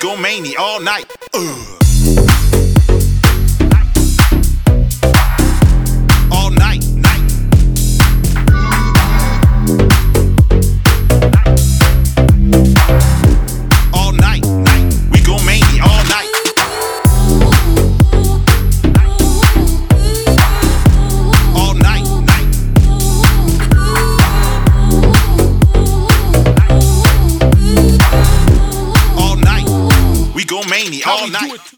go mania all night. All night, night. All night, night. We go mania all night. All night, night. All night. We go mania all night.